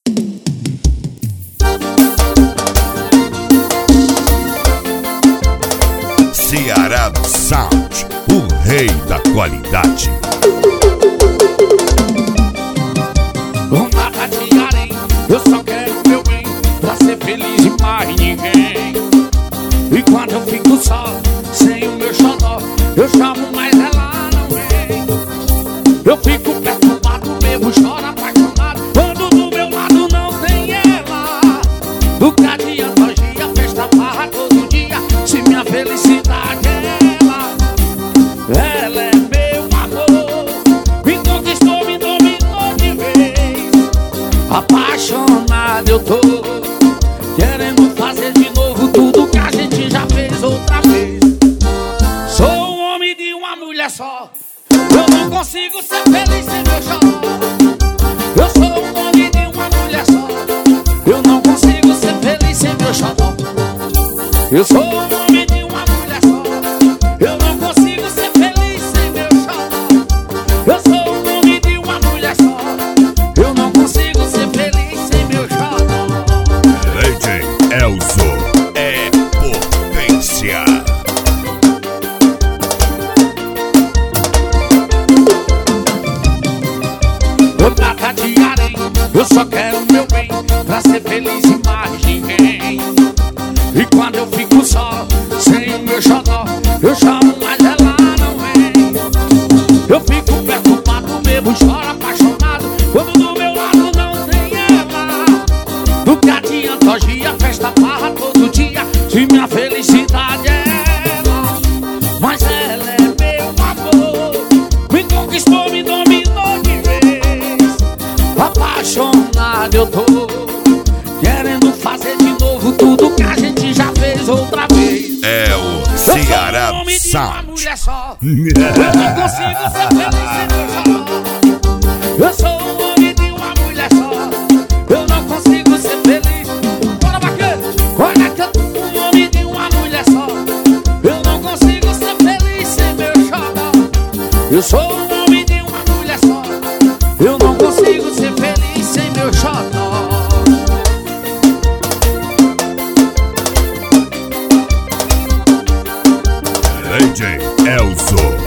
Ceará Sound, o rei da qualidade. Nada de areia, eu só quero meu bem, pra ser feliz e mais ninguém. E quando eu fico só, sem o meu xodó, eu chamo, mas ela não vem. Eu fico perturbado, mesmo choro apaixonado, quando do meu lado não tem ela. Do que adianta hoje a festa barra todo dia, se minha felicidade é ela. Ela é meu amor, me conquistou, me dominou de vez. Apaixonado eu tô, querendo fazer de novo tudo que a gente já fez outra vez. Sou um homem de uma mulher só, eu não consigo ser feliz sem meu xodó. Eu sou um homem de uma mulher só, eu não consigo ser feliz sem meu xodó. Eu sou um homem de uma mulher só, eu não consigo ser feliz sem meu xodó. Eu sou um homem de uma mulher só, eu não consigo ser feliz sem meu xodó. DJ Elzo é potência. Eu nada de areia, eu só quero meu bem, pra ser feliz e mais ninguém. E quando eu fico só, sem o meu xodó, eu chamo, mas ela não vem. Eu fico perturbado, mesmo choro apaixonado, quando do meu lado não tem ela. Do que adianta hoje a festa barra todo dia, se minha felicidade é ela. Mas ela é meu amor, me conquistou, me dominou de vez. Apaixonado eu tô, querendo fazer de novo tudo que a gente já fez outra vez. É o Ceará Sound. Eu não consigo ser feliz sem meu xodó. Eu sou um homem de uma mulher só, eu não consigo ser feliz. Bora, vaqueiro! Olha que eu sou um homem de uma mulher só, eu não consigo ser feliz sem meu xodó. Eu sou um homem de uma mulher só, eu não consigo ser feliz sem meu xodó. DJ Elzo